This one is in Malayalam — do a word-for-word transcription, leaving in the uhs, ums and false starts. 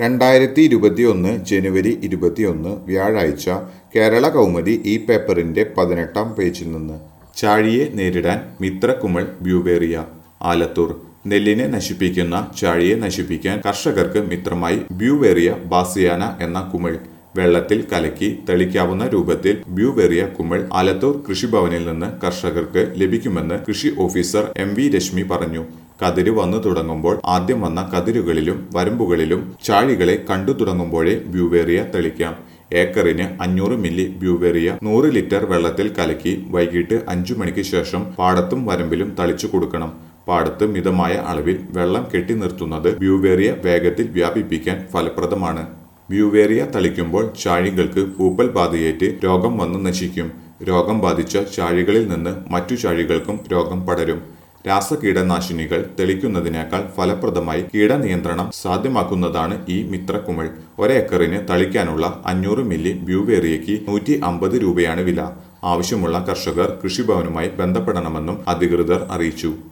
രണ്ടായിരത്തി ഇരുപത്തിയൊന്ന് ജനുവരി ഇരുപത്തിയൊന്ന് വ്യാഴാഴ്ച കേരള കൗമുദി ഈ പേപ്പറിന്റെ പതിനെട്ടാം പേജിൽ നിന്ന് ചാഴിയെ നേരിടാൻ മിത്രക്കുമിൾ ബ്യൂവേറിയ. ആലത്തൂർ. നെല്ലിനെ നശിപ്പിക്കുന്ന ചാഴിയെ നശിപ്പിക്കാൻ കർഷകർക്ക് മിത്രമായി ബ്യൂവേറിയ ബാസിയാന എന്ന കുമിൾ. വെള്ളത്തിൽ കലക്കി തെളിക്കാവുന്ന രൂപത്തിൽ ബ്യൂവേറിയ കുമിൾ ആലത്തൂർ കൃഷിഭവനിൽ നിന്ന് കർഷകർക്ക് ലഭിക്കുമെന്ന് കൃഷി ഓഫീസർ എം വി രശ്മി പറഞ്ഞു. കതിര് വന്നു തുടങ്ങുമ്പോൾ ആദ്യം വന്ന കതിരുകളിലും വരമ്പുകളിലും ചാഴികളെ കണ്ടു തുടങ്ങുമ്പോഴേ ബ്യൂവേറിയ തെളിക്കാം. ഏക്കറിന് അഞ്ഞൂറ് മില്ലി ബ്യൂവേറിയ നൂറ് ലിറ്റർ വെള്ളത്തിൽ കലക്കി വൈകിട്ട് അഞ്ചു മണിക്ക് ശേഷം പാടത്തും വരമ്പിലും തളിച്ചു കൊടുക്കണം. പാടത്ത് മിതമായ അളവിൽ വെള്ളം കെട്ടി നിർത്തുന്നത് ബ്യൂവേറിയ വേഗത്തിൽ വ്യാപിപ്പിക്കാൻ ഫലപ്രദമാണ്. ബ്യൂവേറിയ തളിക്കുമ്പോൾ ചാഴികൾക്ക് പൂപ്പൽ ബാധയേറ്റ് രോഗം വന്ന് നശിക്കും. രോഗം ബാധിച്ച ചാഴികളിൽ നിന്ന് മറ്റു ചാഴികൾക്കും രോഗം പടരും. രാസകീടനാശിനികൾ തെളിക്കുന്നതിനേക്കാൾ ഫലപ്രദമായി കീടനിയന്ത്രണം സാധ്യമാക്കുന്നതാണ് ഈ മിത്രക്കുമിൾ. ഒരേക്കറിന് തളിക്കാനുള്ള അഞ്ഞൂറ് മില്ലി ബ്യൂവേറിയയ്ക്ക് നൂറ്റി അമ്പത് രൂപയാണ് വില. ആവശ്യമുള്ള കർഷകർ കൃഷിഭവനുമായി ബന്ധപ്പെടണമെന്നും അധികൃതർ അറിയിച്ചു.